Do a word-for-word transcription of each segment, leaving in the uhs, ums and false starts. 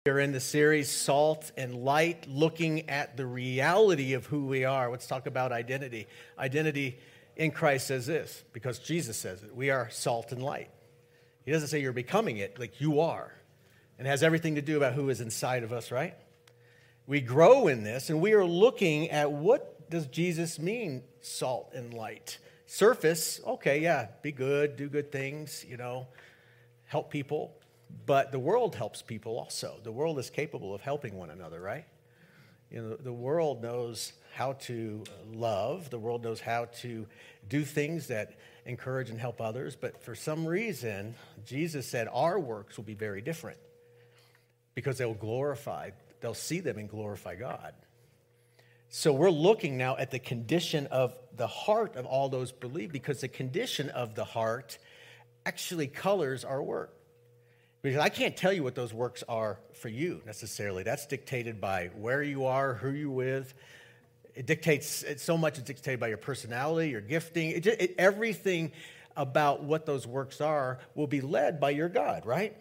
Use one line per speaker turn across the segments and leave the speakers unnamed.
We're in the series Salt and Light, looking at the reality of who we are. Let's talk about identity. Identity in Christ says this, because Jesus says it. We are salt and light. He doesn't say you're becoming it, like you are. And it has everything to do about who is inside of us, right? We grow in this, and we are looking at what does Jesus mean, salt and light. Surface, okay, yeah, be good, do good things, you know, help people. But the world helps people also. The world is capable of helping one another, right? You know, the world knows how to love. The world knows how to do things that encourage and help others. But for some reason, Jesus said our works will be very different because they'll glorify, they'll see them and glorify God. So we're looking now at the condition of the heart of all those believe, because the condition of the heart actually colors our work. Because I can't tell you what those works are for you necessarily. That's dictated by where you are, who you're with. It dictates, it, so much is dictated by your personality, your gifting. It, it, everything about what those works are will be led by your God, right?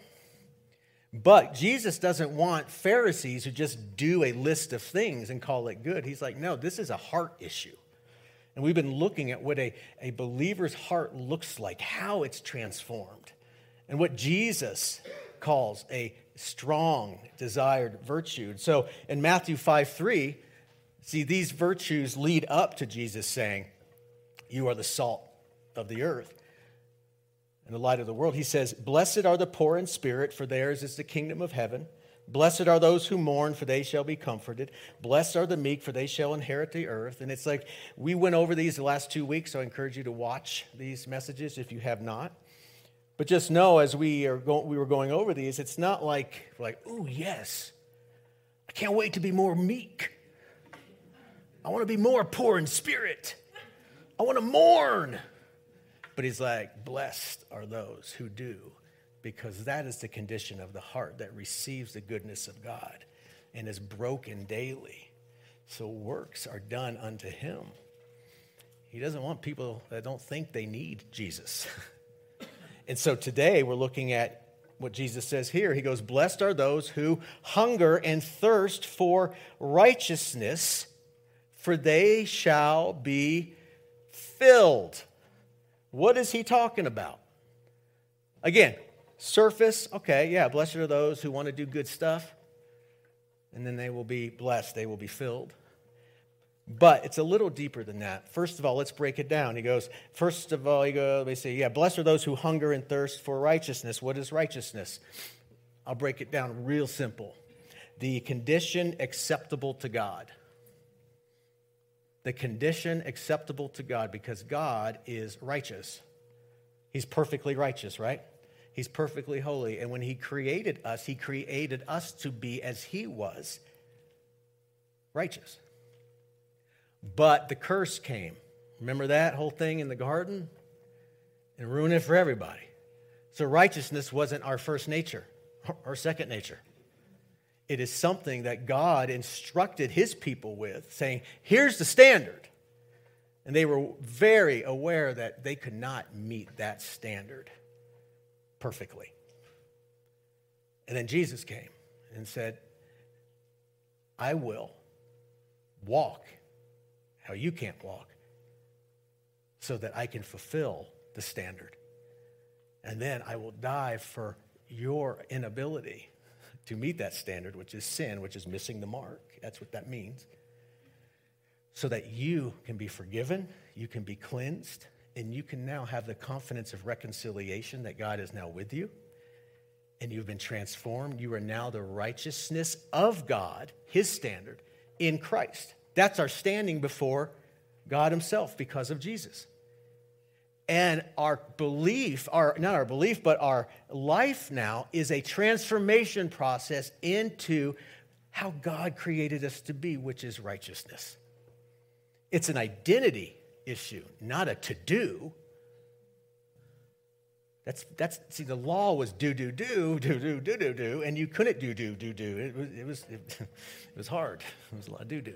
But Jesus doesn't want Pharisees who just do a list of things and call it good. He's like, no, this is a heart issue. And we've been looking at what a, a believer's heart looks like, how it's transformed. And what Jesus calls a strong, desired virtue. So in Matthew five three, see, these virtues lead up to Jesus saying, you are the salt of the earth and the light of the world. He says, blessed are the poor in spirit, for theirs is the kingdom of heaven. Blessed are those who mourn, for they shall be comforted. Blessed are the meek, for they shall inherit the earth. And it's like, we went over these the last two weeks, so I encourage you to watch these messages if you have not. But just know, as we are go- we were going over these, it's not like, like, oh, yes, I can't wait to be more meek. I want to be more poor in spirit. I want to mourn. But he's like, blessed are those who do, because that is the condition of the heart that receives the goodness of God and is broken daily. So works are done unto him. He doesn't want people that don't think they need Jesus. And so today we're looking at what Jesus says here. He goes, blessed are those who hunger and thirst for righteousness, for they shall be filled. What is he talking about? Again, surface, okay, yeah, blessed are those who want to do good stuff, and then they will be blessed, they will be filled. But it's a little deeper than that. First of all, let's break it down. He goes, first of all, he goes, they say, yeah, blessed are those who hunger and thirst for righteousness. What is righteousness? I'll break it down real simple. The condition acceptable to God. The condition acceptable to God, because God is righteous. He's perfectly righteous, right? He's perfectly holy. And when he created us, he created us to be as he was, righteous. But the curse came. Remember that whole thing in the garden? And ruined it for everybody. So righteousness wasn't our first nature, our second nature. It is something that God instructed his people with, saying, here's the standard. And they were very aware that they could not meet that standard perfectly. And then Jesus came and said, I will walk how you can't walk, so that I can fulfill the standard. And then I will die for your inability to meet that standard, which is sin, which is missing the mark. That's what that means. So that you can be forgiven, you can be cleansed, and you can now have the confidence of reconciliation that God is now with you, and you've been transformed. You are now the righteousness of God, his standard, in Christ. That's our standing before God himself because of Jesus. And our belief, our not our belief, but our life now is a transformation process into how God created us to be, which is righteousness. It's an identity issue, not a to-do. That's, that's, see, the law was do, do, do, do, do, do, do, do, and you couldn't do, do, do, do. It was, it was, it, it was hard. It was a lot of do, do.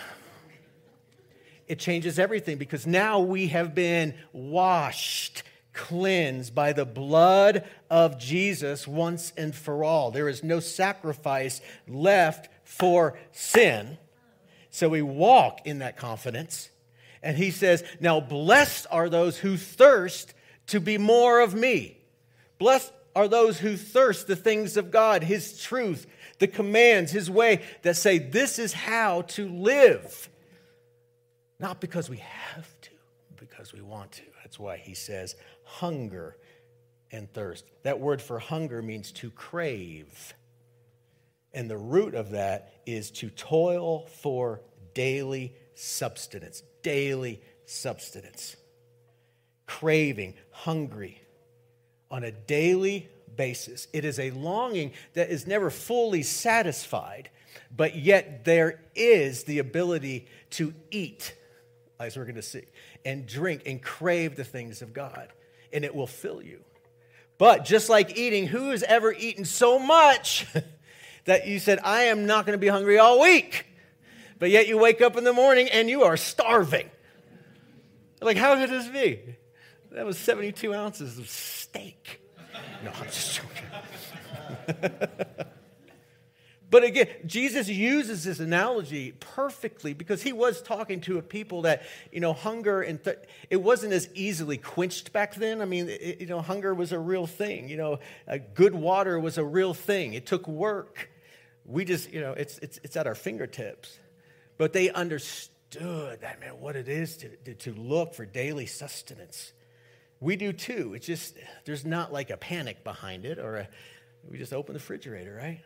It changes everything, because now we have been washed, cleansed by the blood of Jesus once and for all. There is no sacrifice left for sin. So we walk in that confidence. And he says, now blessed are those who thirst to be more of me. Blessed are those who thirst the things of God, his truth, the commands, his way, that say this is how to live. Not because we have to, because we want to. That's why he says hunger and thirst. That word for hunger means to crave. And the root of that is to toil for daily substance. Daily substance. Craving, hungry on a daily basis. It is a longing that is never fully satisfied, but yet there is the ability to eat, as we're going to see, and drink and crave the things of God, and it will fill you. But just like eating, who has ever eaten so much that you said, I am not going to be hungry all week, but yet you wake up in the morning and you are starving? Like, how could this be? That was seventy-two ounces of steak. No, I'm just joking. But again, Jesus uses this analogy perfectly because he was talking to a people that, you know, hunger and th- it wasn't as easily quenched back then. I mean, it, you know, hunger was a real thing. You know, uh, good water was a real thing. It took work. We just, you know, it's it's it's at our fingertips. But they understood that, man, what it is to, to, to look for daily sustenance. We do too. It's just, there's not like a panic behind it or a, we just open the refrigerator, right?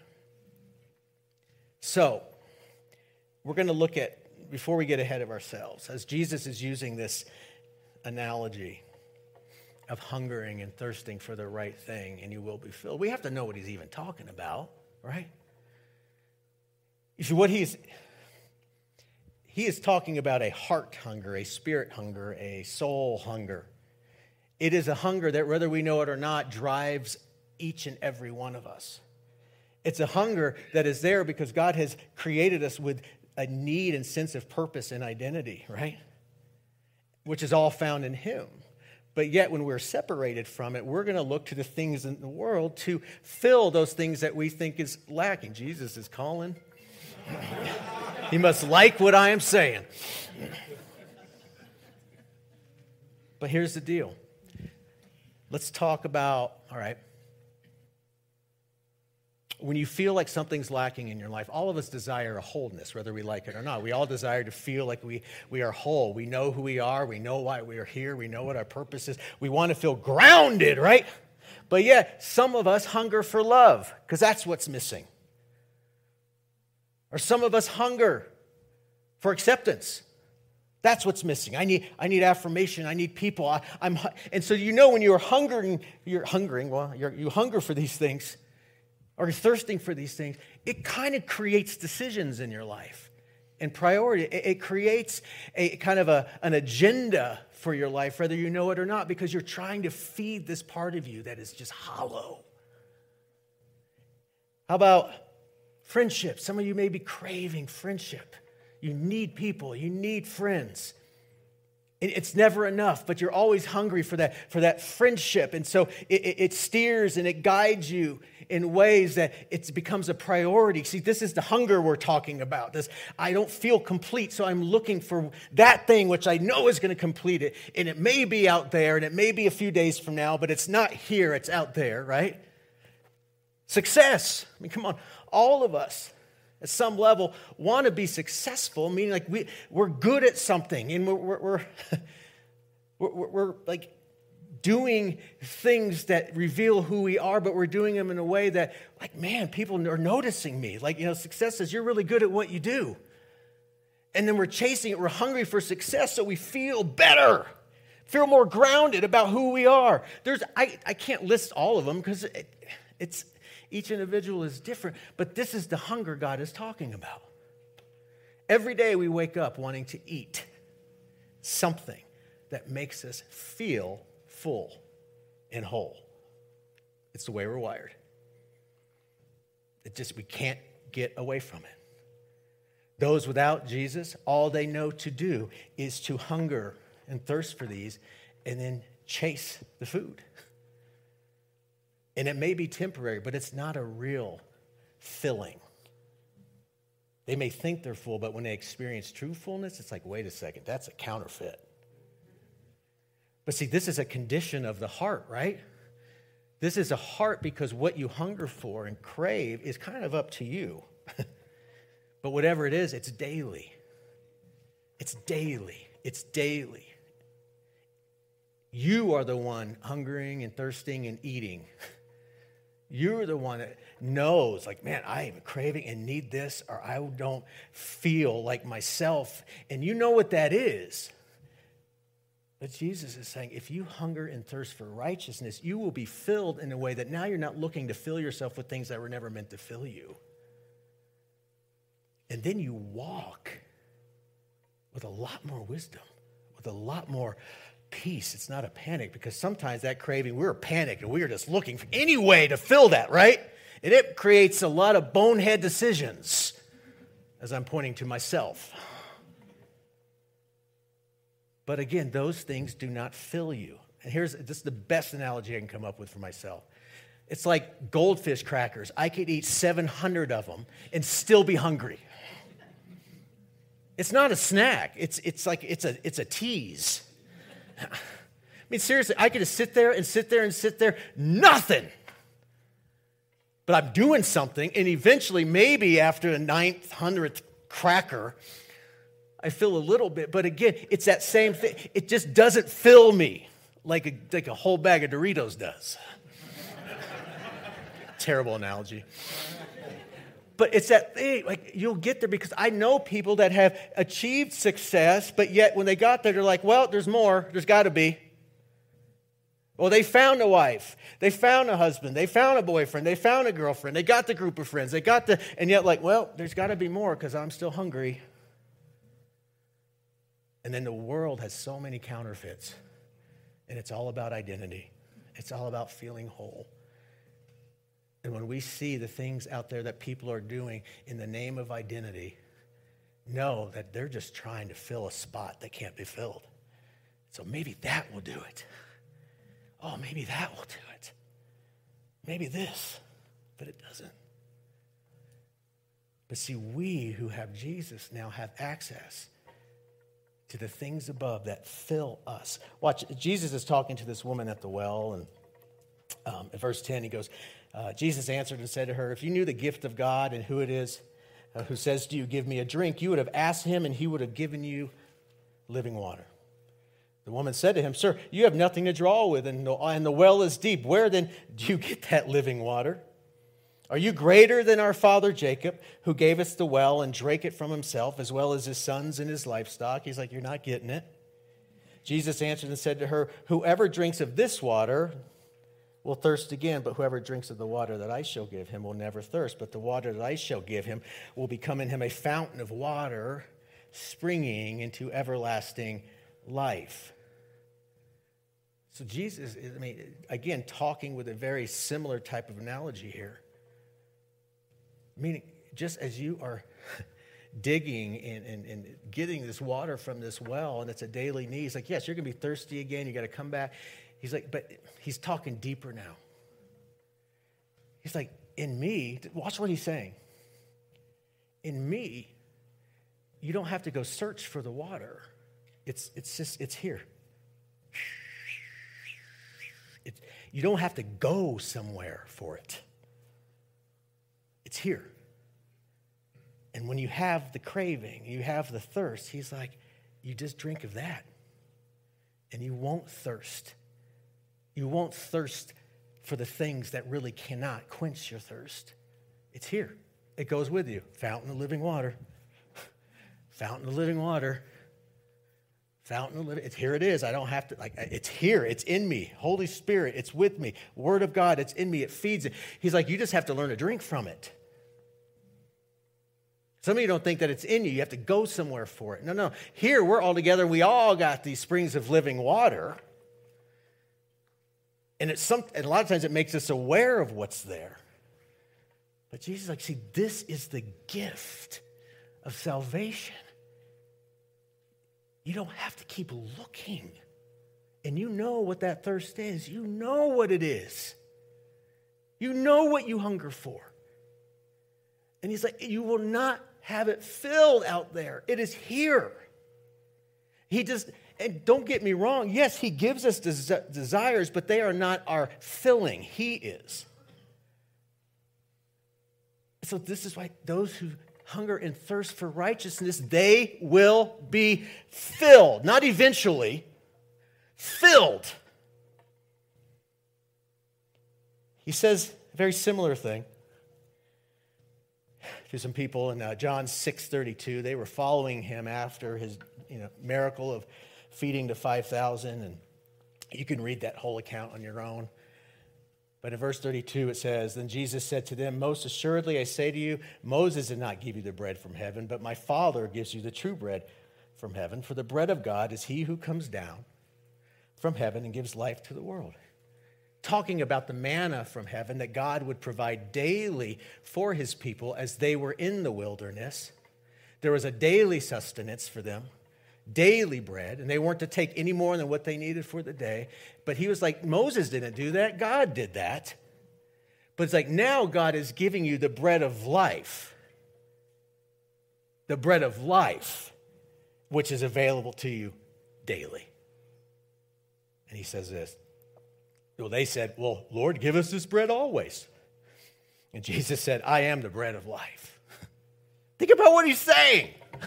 So, we're going to look at, before we get ahead of ourselves, as Jesus is using this analogy of hungering and thirsting for the right thing, and you will be filled. We have to know what he's even talking about, right? You see, what he's, he is talking about a heart hunger, a spirit hunger, a soul hunger. It is a hunger that, whether we know it or not, drives each and every one of us. It's a hunger that is there because God has created us with a need and sense of purpose and identity, right? Which is all found in him. But yet when we're separated from it, we're going to look to the things in the world to fill those things that we think is lacking. Jesus is calling. He must like what I am saying. But here's the deal. Let's talk about, all right, when you feel like something's lacking in your life, all of us desire a wholeness, whether we like it or not. We all desire to feel like we, we are whole. We know who we are. We know why we are here. We know what our purpose is. We want to feel grounded, right? But yet, some of us hunger for love because that's what's missing. Or some of us hunger for acceptance. That's what's missing. I need, I need affirmation. I need people. I, I'm, and so you know when you're hungering, you're hungering. Well, you're, you hunger for these things, or you're thirsting for these things. It kind of creates decisions in your life and priority. It, it creates a kind of a, an agenda for your life, whether you know it or not, because you're trying to feed this part of you that is just hollow. How about friendship? Some of you may be craving friendship. You need people. You need friends. It's never enough, but you're always hungry for that, for that friendship. And so it, it steers and it guides you in ways that it becomes a priority. See, this is the hunger we're talking about. This, I don't feel complete, so I'm looking for that thing which I know is going to complete it. And it may be out there, and it may be a few days from now, but it's not here, it's out there, right? Success. I mean, come on. All of us, at some level, want to be successful, meaning like we, we're good at something, and we're, we're, we're, we're, we're like doing things that reveal who we are, but we're doing them in a way that, like, man, people are noticing me. Like, you know, success says you're really good at what you do. And then we're chasing it. We're hungry for success so we feel better, feel more grounded about who we are. There's, I, I can't list all of them because it, it's, each individual is different, but this is the hunger God is talking about. Every day we wake up wanting to eat something that makes us feel full and whole. It's the way we're wired. It just, we can't get away from it. Those without Jesus, all they know to do is to hunger and thirst for these and then chase the food. And it may be temporary, but it's not a real filling. They may think they're full, but when they experience true fullness, it's like, wait a second, that's a counterfeit. But see, this is a condition of the heart, right? This is a heart because what you hunger for and crave is kind of up to you. But whatever it is, it's daily. It's daily. It's daily. You are the one hungering and thirsting and eating. You're the one that knows, like, man, I am craving and need this, or I don't feel like myself. And you know what that is. But Jesus is saying, if you hunger and thirst for righteousness, you will be filled in a way that now you're not looking to fill yourself with things that were never meant to fill you. And then you walk with a lot more wisdom, with a lot more peace. It's not a panic, because sometimes that craving, we're panicked and we're just looking for any way to fill that, right? And it creates a lot of bonehead decisions, as I'm pointing to myself. But again, those things do not fill you. And here's this is the best analogy I can come up with for myself. It's like goldfish crackers. I could eat seven hundred of them and still be hungry. It's not a snack. It's it's like it's a it's a tease. I mean, seriously, I could just sit there and sit there and sit there, nothing. But I'm doing something, and eventually, maybe after the ninth, hundredth cracker, I feel a little bit. But again, it's that same thing. It just doesn't fill me like a, like a whole bag of Doritos does. Terrible analogy. But it's that thing, like, you'll get there, because I know people that have achieved success, but yet when they got there, they're like, well, there's more. There's got to be. Well, they found a wife. They found a husband. They found a boyfriend. They found a girlfriend. They got the group of friends. They got the, and yet like, well, there's got to be more because I'm still hungry. And then the world has so many counterfeits, and it's all about identity. It's all about feeling whole. And when we see the things out there that people are doing in the name of identity, know that they're just trying to fill a spot that can't be filled. So maybe that will do it. Oh, maybe that will do it. Maybe this, but it doesn't. But see, we who have Jesus now have access to the things above that fill us. Watch, Jesus is talking to this woman at the well, and um, in verse ten, he goes, uh, Jesus answered and said to her, if you knew the gift of God and who it is uh, who says to you, give me a drink, you would have asked him, and he would have given you living water. The woman said to him, sir, you have nothing to draw with, and the, and the well is deep. Where then do you get that living water? Are you greater than our father Jacob, who gave us the well and drank it from himself, as well as his sons and his livestock? He's like, you're not getting it. Jesus answered and said to her, whoever drinks of this water will thirst again, but whoever drinks of the water that I shall give him will never thirst. But the water that I shall give him will become in him a fountain of water, springing into everlasting life. So Jesus is, I mean, again, talking with a very similar type of analogy here. Meaning, just as you are digging and, and, and getting this water from this well, and it's a daily need, he's like, yes, you're going to be thirsty again. You got to come back. He's like, but he's talking deeper now. He's like, in me, watch what he's saying. In me, you don't have to go search for the water. It's it's just, it's here. It's, you don't have to go somewhere for it. It's here. And when you have the craving, you have the thirst, he's like, you just drink of that. And you won't thirst. You won't thirst for the things that really cannot quench your thirst. It's here. It goes with you. Fountain of living water. Fountain of living water. Fountain of living. It's, here it is. I don't have to, like, it's here. It's in me. Holy Spirit, it's with me. Word of God, it's in me. It feeds it. He's like, you just have to learn to drink from it. Some of you don't think that it's in you. You have to go somewhere for it. No, no. Here, we're all together. We all got these springs of living water. And it's some, and a lot of times it makes us aware of what's there. But Jesus is like, see, this is the gift of salvation. You don't have to keep looking. And you know what that thirst is. You know what it is. You know what you hunger for. And he's like, you will not have it filled out there. It is here. He just, and don't get me wrong, yes, he gives us des- desires, but they are not our filling. He is. So this is why those who hunger and thirst for righteousness, they will be filled. Not eventually, filled. He says a very similar thing to some people in uh, John six thirty-two. They were following him after his you know, miracle of feeding the five thousand, and you can read that whole account on your own. But in verse thirty-two it says, then Jesus said to them, most assuredly I say to you, Moses did not give you the bread from heaven, but my Father gives you the true bread from heaven. For the bread of God is he who comes down from heaven and gives life to the world. Talking about the manna from heaven that God would provide daily for his people as they were in the wilderness. There was a daily sustenance for them, daily bread, and they weren't to take any more than what they needed for the day. But he was like, Moses didn't do that, God did that. But it's like, now God is giving you the bread of life. The bread of life, which is available to you daily. And he says this. Well, they said, well, Lord, give us this bread always. And Jesus said, I am the bread of life. Think about what he's saying.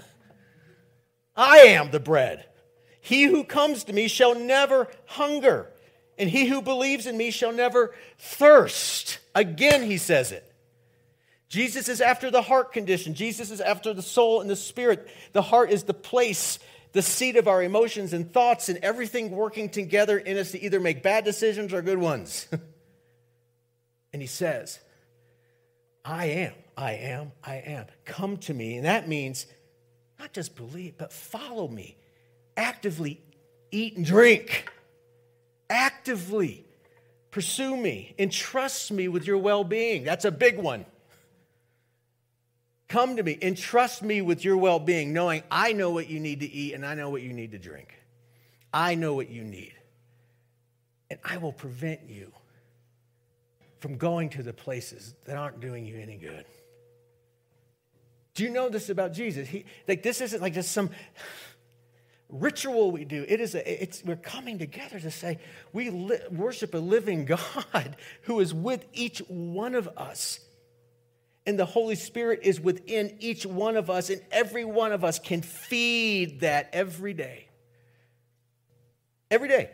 I am the bread. He who comes to me shall never hunger, and he who believes in me shall never thirst. Again, he says it. Jesus is after the heart condition. Jesus is after the soul and the spirit. The heart is the place, the seat of our emotions and thoughts and everything working together in us to either make bad decisions or good ones. And he says, I am, I am, I am. Come to me. And that means not just believe, but follow me. Actively eat and drink. Actively pursue me. Entrust me with your well-being. That's a big one. Come to me, entrust me with your well-being, knowing I know what you need to eat and I know what you need to drink. I know what you need. And I will prevent you from going to the places that aren't doing you any good. Do you know this about Jesus? He, like this isn't like just some ritual we do. It is a, it's we're coming together to say we li- worship a living God who is with each one of us. And the Holy Spirit is within each one of us, and every one of us can feed that every day. Every day.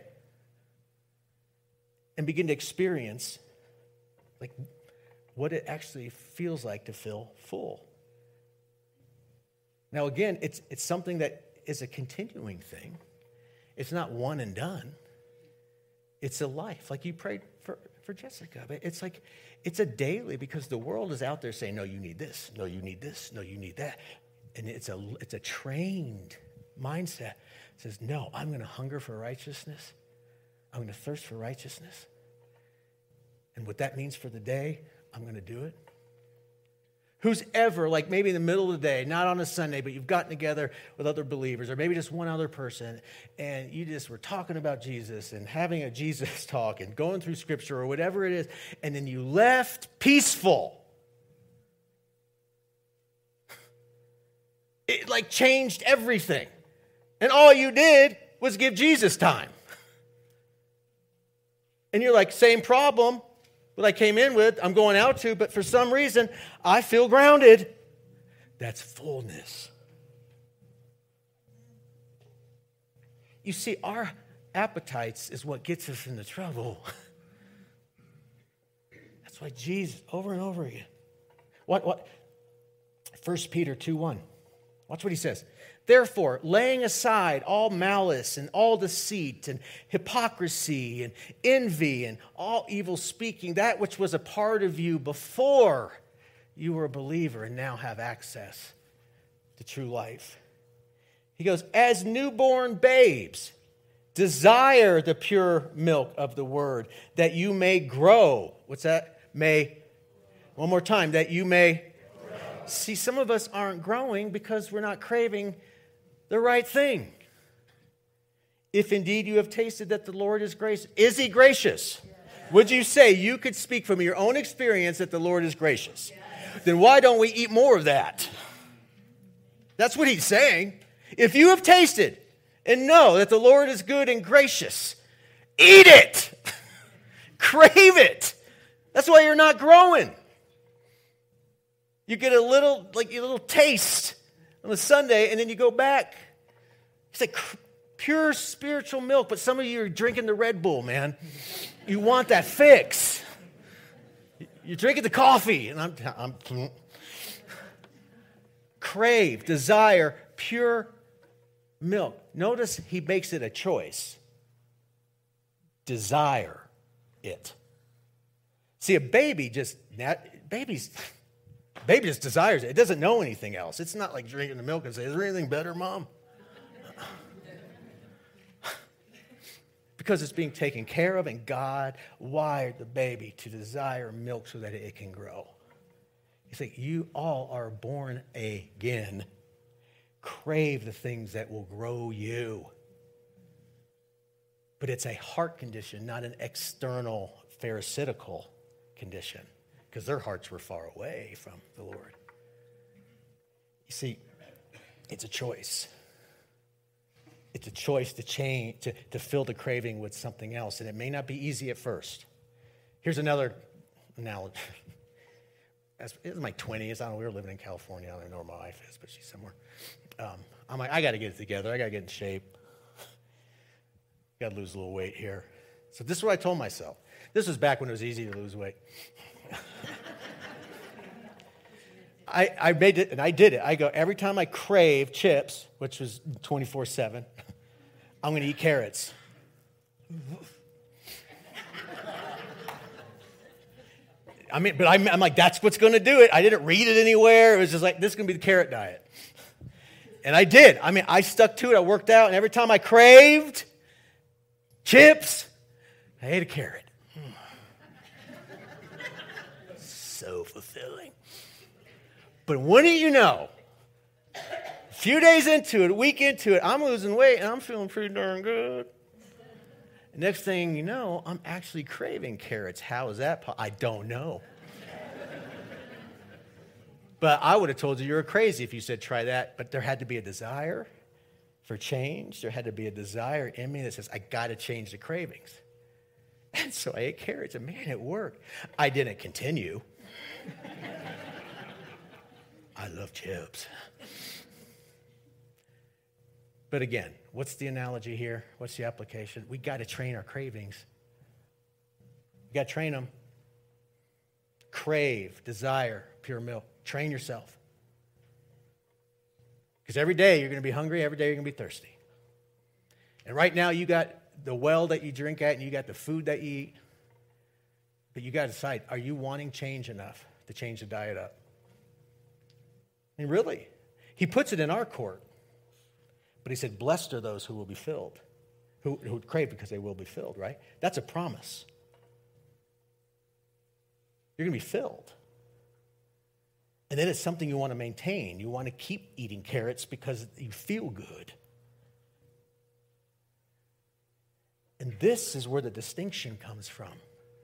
And begin to experience like what it actually feels like to feel full. Now again, it's it's something that is a continuing thing. It's not one and done. It's a life, like you prayed for, for Jessica. But it's like, it's a daily, because the world is out there saying, no, you need this. No, you need this. No, you need that. And it's a, it's a trained mindset. It says, no, I'm going to hunger for righteousness. I'm going to thirst for righteousness. And what that means for the day, I'm going to do it. Who's ever, like maybe in the middle of the day, not on a Sunday, but you've gotten together with other believers, or maybe just one other person, and you just were talking about Jesus and having a Jesus talk and going through Scripture or whatever it is, and then you left peaceful. It like changed everything. And all you did was give Jesus time. And you're like, same problem. What I came in with, I'm going out to, but for some reason, I feel grounded. That's fullness. You see, our appetites is what gets us into trouble. That's why Jesus, over and over again. What, what? First Peter two one. Watch what he says. Therefore, laying aside all malice and all deceit and hypocrisy and envy and all evil speaking, that which was a part of you before you were a believer and now have access to true life. He goes, as newborn babes, desire the pure milk of the word, that you may grow. What's that? May. One more time, that you may. See, some of us aren't growing because we're not craving the right thing. If indeed you have tasted that the Lord is gracious. Is he gracious? Yes. Would you say you could speak from your own experience that the Lord is gracious? Yes. Then why don't we eat more of that? That's what he's saying. If you have tasted and know that the Lord is good and gracious, eat it. Crave it. That's why you're not growing. You get a little, like a little taste on a Sunday, and then you go back. It's like pure spiritual milk, but some of you are drinking the Red Bull, man. You want that fix. You're drinking the coffee, and I'm, I'm crave, desire, pure milk. Notice he makes it a choice. Desire it. See, a baby just, babies, baby just desires it. It doesn't know anything else. It's not like drinking the milk and say, is there anything better, Mom? Because it's being taken care of, and God wired the baby to desire milk so that it can grow. You think, you all are born again. Crave the things that will grow you. But it's a heart condition, not an external pharisaical condition, because their hearts were far away from the Lord. You see, it's a choice. It's a choice to change, to, to fill the craving with something else, and it may not be easy at first. Here's another analogy. As, it was my twenties. I don't know, we were living in California. I don't know where my wife is, but she's somewhere. Um, I'm like, I got to get it together. I got to get in shape. Got to lose a little weight here. So this is what I told myself. This was back when it was easy to lose weight. I, I made it, and I did it. I go, every time I crave chips, which was twenty-four seven, I'm going to eat carrots. I mean, but I'm, I'm like, that's what's going to do it. I didn't read it anywhere. It was just like, this is going to be the carrot diet. And I did. I mean, I stuck to it. I worked out, and every time I craved chips, I ate a carrot. So fulfilling. But wouldn't you know, a few days into it, a week into it, I'm losing weight, and I'm feeling pretty darn good. Next thing you know, I'm actually craving carrots. How is that possible? I don't know. But I would have told you you were crazy if you said try that. But there had to be a desire for change. There had to be a desire in me that says, I got to change the cravings. And so I ate carrots, and man, it worked. I didn't continue. I love chips. But again, what's the analogy here? What's the application? We got to train our cravings. You got to train them. Crave, desire, pure milk. Train yourself. Because every day you're going to be hungry, every day you're going to be thirsty. And right now you got the well that you drink at, and you got the food that you eat. But you got to decide, are you wanting change enough to change the diet up? And really, he puts it in our court. But he said, blessed are those who will be filled, who, who crave because they will be filled, right? That's a promise. You're going to be filled. And then it's something you want to maintain. You want to keep eating carrots because you feel good. And this is where the distinction comes from.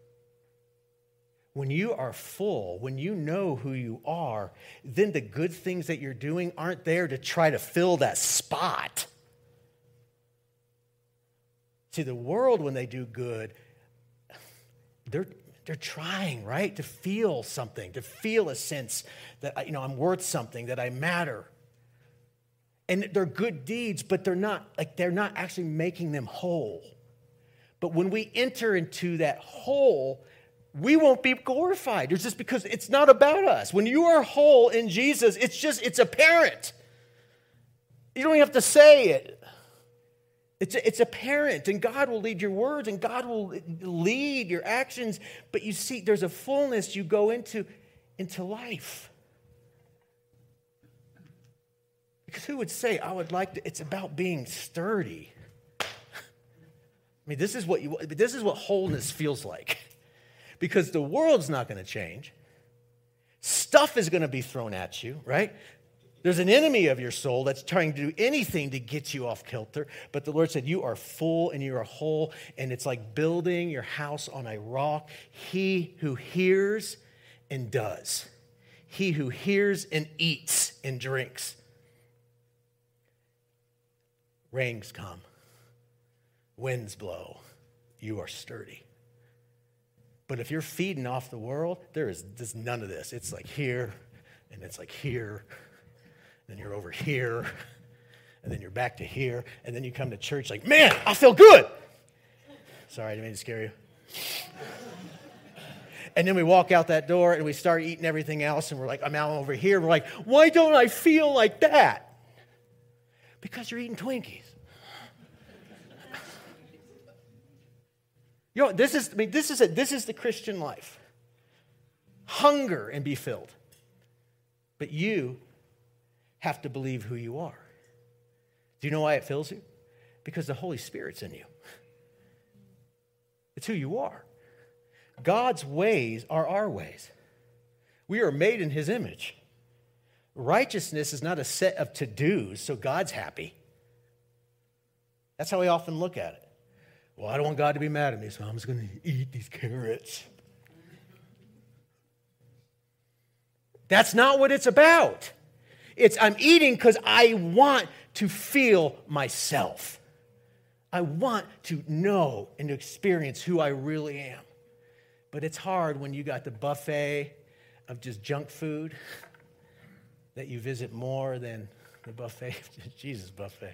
When you are full, when you know who you are, then the good things that you're doing aren't there to try to fill that spot. See, the world, when they do good, they're, they're trying, right, to feel something, to feel a sense that, you know, I'm worth something, that I matter. And they're good deeds, but they're not, like, they're not actually making them whole. But when we enter into that whole, we won't be glorified. It's just because it's not about us. When you are whole in Jesus, it's just, it's apparent. You don't even have to say it. It's, it's apparent, and God will lead your words, and God will lead your actions. But you see, there's a fullness you go into, into life. Because who would say, I would like to, it's about being sturdy. I mean, this is what you, this is what wholeness feels like. Because the world's not going to change. Stuff is going to be thrown at you, right? There's an enemy of your soul that's trying to do anything to get you off kilter. But the Lord said, you are full and you are whole. And it's like building your house on a rock. He who hears and does. He who hears and eats and drinks. Rains come. Winds blow. You are sturdy. But if you're feeding off the world, there is there's none of this. It's like here, and it's like here, then you're over here, and then you're back to here, and then you come to church like, man, I feel good. Sorry, I didn't mean to scare you. And then we walk out that door, and we start eating everything else, and we're like, I'm out over here. We're like, why don't I feel like that? Because you're eating Twinkies. You know, this is, I mean, this is it. This is the Christian life. Hunger and be filled. But you have to believe who you are. Do you know why it fills you? Because the Holy Spirit's in you. It's who you are. God's ways are our ways. We are made in his image. Righteousness is not a set of to-dos, so God's happy. That's how we often look at it. Well, I don't want God to be mad at me, so I'm just going to eat these carrots. That's not what it's about. It's I'm eating because I want to feel myself. I want to know and to experience who I really am. But it's hard when you got the buffet of just junk food that you visit more than the buffet, Jesus buffet.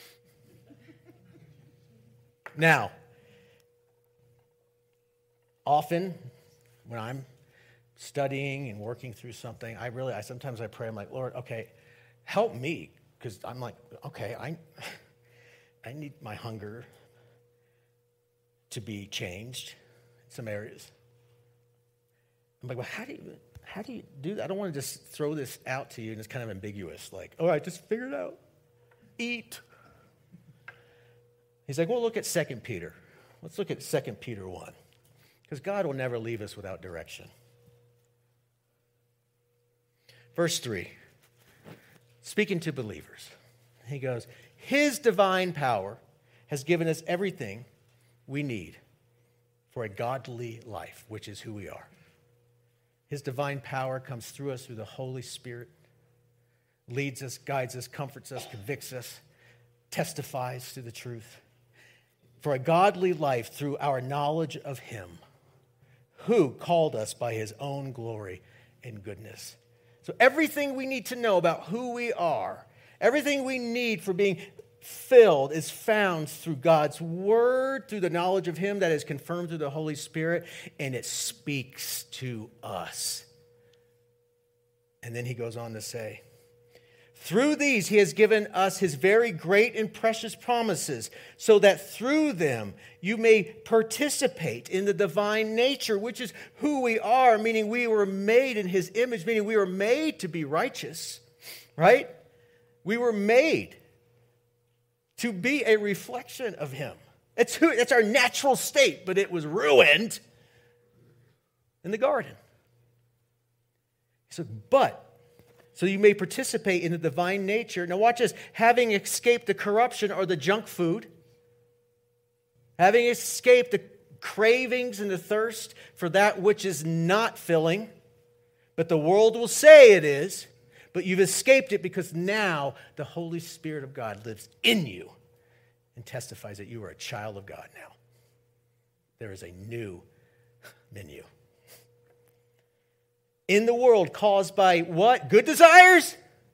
Now, often when I'm studying and working through something, I really, I sometimes I pray, I'm like, Lord, okay, help me, because I'm like, okay, I, I need my hunger to be changed in some areas. I'm like, well, how do you, how do you do that? I don't want to just throw this out to you and it's kind of ambiguous, like, all right, just figure it out. Eat. He's like, well, look at Second Peter. Let's look at Second Peter one. Because God will never leave us without direction. Verse three. Speaking to believers. He goes, his divine power has given us everything we need for a godly life, which is who we are. His divine power comes through us through the Holy Spirit. Leads us, guides us, comforts us, convicts us, testifies to the truth. For a godly life through our knowledge of him, who called us by his own glory and goodness. So everything we need to know about who we are, everything we need for being filled is found through God's word, through the knowledge of him that is confirmed through the Holy Spirit, and it speaks to us. And then he goes on to say, through these he has given us his very great and precious promises, so that through them you may participate in the divine nature, which is who we are, meaning we were made in his image, meaning we were made to be righteous, right? We were made to be a reflection of him. It's who, that's our natural state, but it was ruined in the garden. He said, but so you may participate in the divine nature. Now watch this. Having escaped the corruption or the junk food, having escaped the cravings and the thirst for that which is not filling, but the world will say it is, but you've escaped it because now the Holy Spirit of God lives in you and testifies that you are a child of God now. There is a new menu. In the world caused by what? Good desires?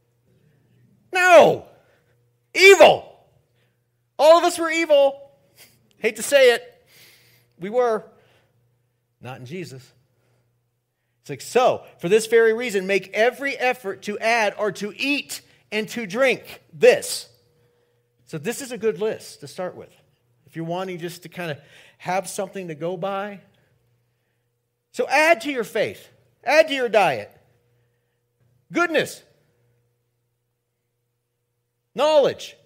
No. Evil. All of us were evil. Hate to say it. We were. Not in Jesus. It's like, so, for this very reason, make every effort to add or to eat and to drink this. So this is a good list to start with. If you're wanting just to kind of have something to go by. So add to your faith. Add to your diet. Goodness. Knowledge.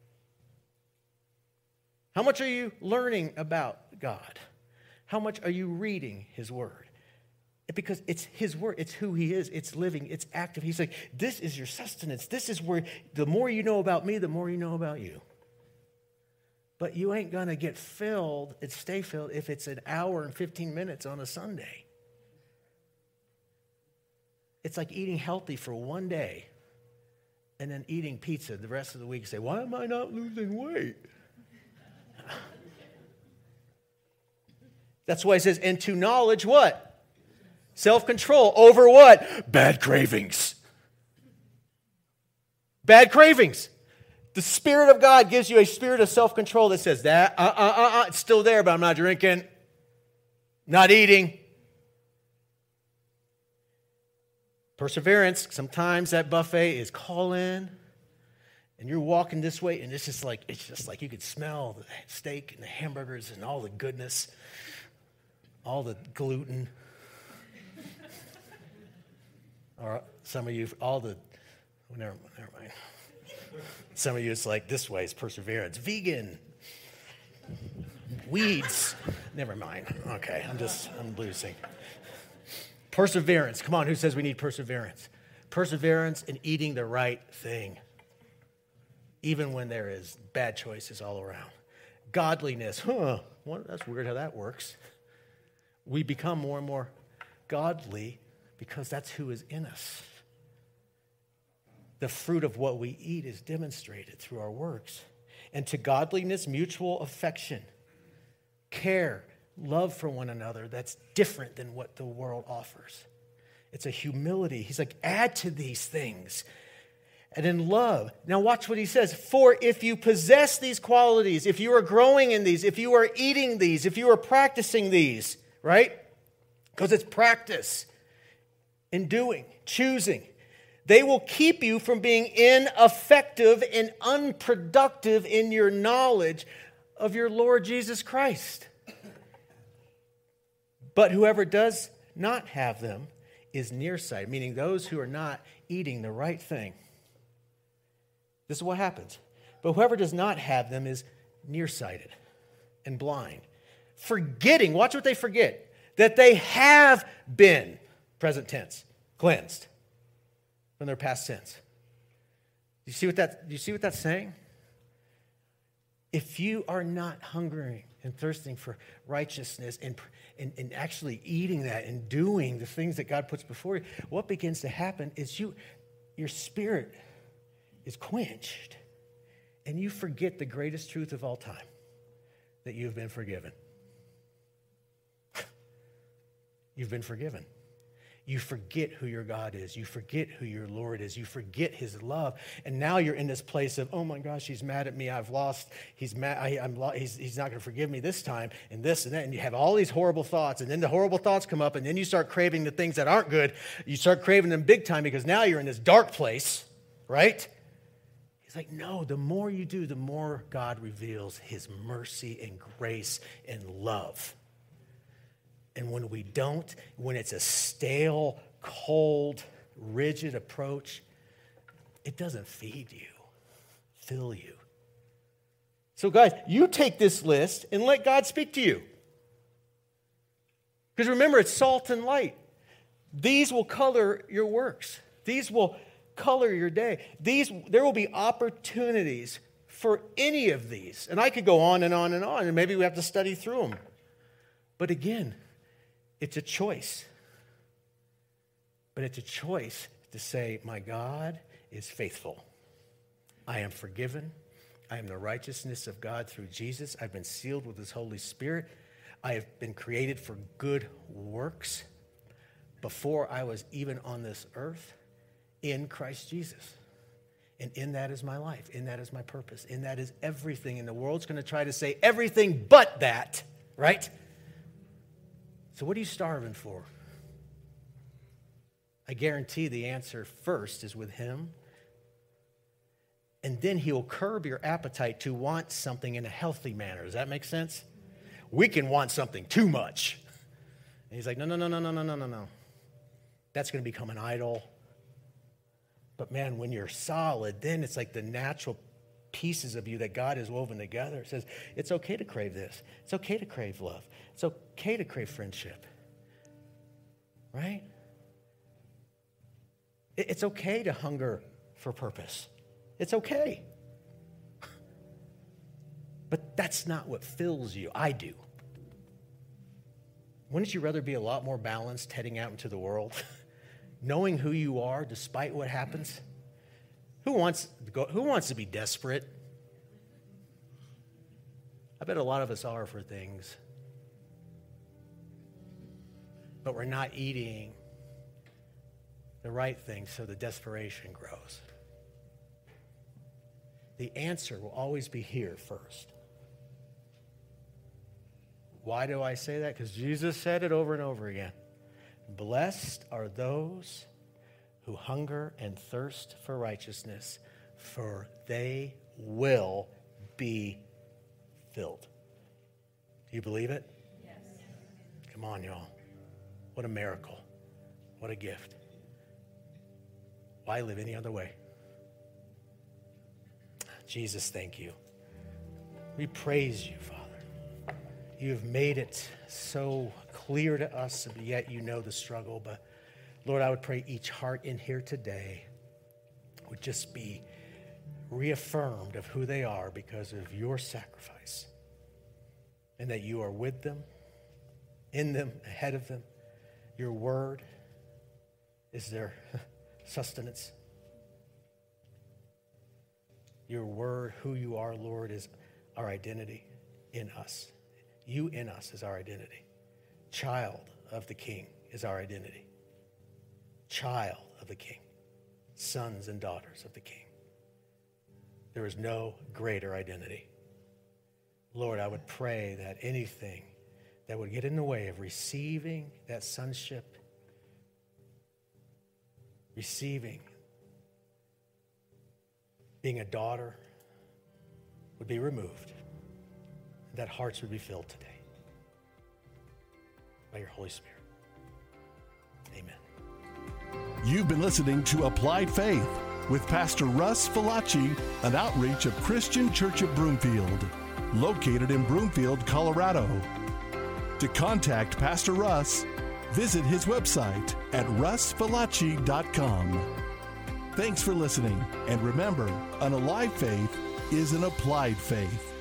How much are you learning about God? How much are you reading his word? Because it's his word. It's who he is. It's living. It's active. He's like, this is your sustenance. This is where the more you know about me, the more you know about you. But you ain't going to get filled and stay filled if it's an hour and fifteen minutes on a Sunday. It's like eating healthy for one day and then eating pizza the rest of the week and say, why am I not losing weight? That's why it says, and to knowledge what? Self-control over what? Bad cravings. Bad cravings. The Spirit of God gives you a spirit of self-control that says that, uh, uh, uh, uh, it's still there, but I'm not drinking, not eating. Perseverance. Sometimes that buffet is calling, and you're walking this way, and it's just like, it's just like you could smell the steak and the hamburgers and all the goodness, all the gluten. Or some of you, all the, oh, never, never mind. Some of you, it's like, this way is perseverance. Vegan. Weeds. Never mind. Okay, I'm just, I'm losing. Perseverance. Come on, who says we need perseverance? Perseverance in eating the right thing, even when there is bad choices all around. Godliness. Huh, well, that's weird how that works. We become more and more godly because that's who is in us. The fruit of what we eat is demonstrated through our works. And to godliness, mutual affection, care, love for one another that's different than what the world offers. It's a humility. He's like, add to these things. And in love, now watch what he says. For if you possess these qualities, if you are growing in these, if you are eating these, if you are practicing these, right? Because it's practice. In doing, choosing, they will keep you from being ineffective and unproductive in your knowledge of your Lord Jesus Christ. But whoever does not have them is nearsighted, meaning those who are not eating the right thing. This is what happens. But whoever does not have them is nearsighted and blind, forgetting, watch what they forget, that they have been, present tense, cleansed from their past sins. You see what that, you see what that's saying? If you are not hungering and thirsting for righteousness and, and, and actually eating that and doing the things that God puts before you, what begins to happen is you, your spirit is quenched and you forget the greatest truth of all time, that you've been forgiven. You've been forgiven. You forget who your God is. You forget who your Lord is. You forget his love. And now you're in this place of, oh my gosh, he's mad at me. I've lost. He's mad. I, I'm lo- he's, he's not going to forgive me this time and this and that. And you have all these horrible thoughts. And then the horrible thoughts come up. And then you start craving the things that aren't good. You start craving them big time because now you're in this dark place, right? He's like, no, the more you do, the more God reveals his mercy and grace and love. And when we don't, when it's a stale, cold, rigid approach, it doesn't feed you, fill you. So guys, you take this list and let God speak to you. Because remember, it's salt and light. These will color your works. These will color your day. These, there will be opportunities for any of these. And I could go on and on and on, and maybe we have to study through them. But again, it's a choice. But it's a choice to say, my God is faithful. I am forgiven. I am the righteousness of God through Jesus. I've been sealed with his Holy Spirit. I have been created for good works before I was even on this earth in Christ Jesus. And in that is my life. In that is my purpose. In that is everything. And the world's going to try to say everything but that, right? So what are you starving for? I guarantee the answer first is with him. And then he'll curb your appetite to want something in a healthy manner. Does that make sense? We can want something too much. And he's like, no, no, no, no, no, no, no, no, no. That's going to become an idol. But man, when you're solid, then it's like the natural pieces of you that God has woven together. It says, it's okay to crave this. It's okay to crave love. It's okay to crave friendship. right? It's okay to hunger for purpose. It's okay. But that's not what fills you. I do. Wouldn't you rather be a lot more balanced heading out into the world? Knowing who you are despite what happens? Who wants to go, who wants to be desperate? I bet a lot of us are for things. But we're not eating the right things, so the desperation grows. The answer will always be here first. Why do I say that? Because Jesus said it over and over again. Blessed are those who hunger and thirst for righteousness, for they will be filled. Do you believe it? Yes. Come on, y'all. What a miracle. What a gift. Why live any other way? Jesus, thank you. We praise you, Father. You have made it so clear to us, and yet you know the struggle. But Lord, I would pray each heart in here today would just be reaffirmed of who they are because of your sacrifice, and that you are with them, in them, ahead of them. Your word is their sustenance. Your word, who you are, Lord, is our identity in us. You in us is our identity. Child of the King is our identity. Child of the King. Sons and daughters of the King. There is no greater identity. Lord, I would pray that anything that would get in the way of receiving that sonship, receiving, being a daughter, would be removed, and that hearts would be filled today by your Holy Spirit. Amen.
You've been listening to Applied Faith with Pastor Russ Falacci, an outreach of Christian Church of Broomfield, located in Broomfield, Colorado. To contact Pastor Russ, visit his website at russ falacci dot com. Thanks for listening, and remember, an alive faith is an applied faith.